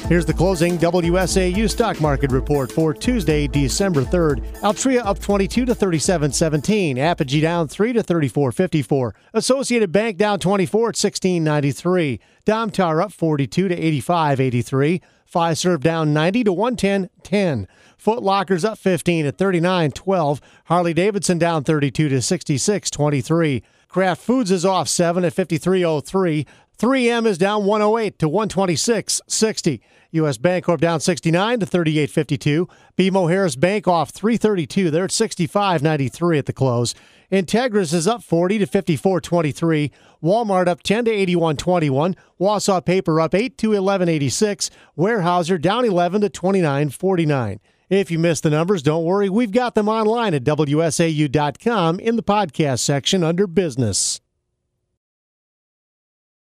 Here's the closing WSAU stock market report for Tuesday, December 3rd. Altria up 22 to 37.17. Apogee down 3 to 34.54. Associated Bank down 24 at 16.93. Domtar up 42 to 85.83. Fiserv down 90 to 110.10. Foot Locker's up 15 at 39.12. Harley-Davidson down 32 to 66.23. Kraft Foods is off 7 at 53.03. 3M is down 108 to 126.60. U.S. Bancorp down 69 to 38.52. BMO Harris Bank off 332. They're at 65.93 at the close. Integris is up 40 to 54.23. Walmart up 10 to 81.21. Wausau Paper up 8 to 11.86. Weyerhaeuser down 11 to 29.49. If you missed the numbers, don't worry. We've got them online at WSAU.com in the podcast section under business.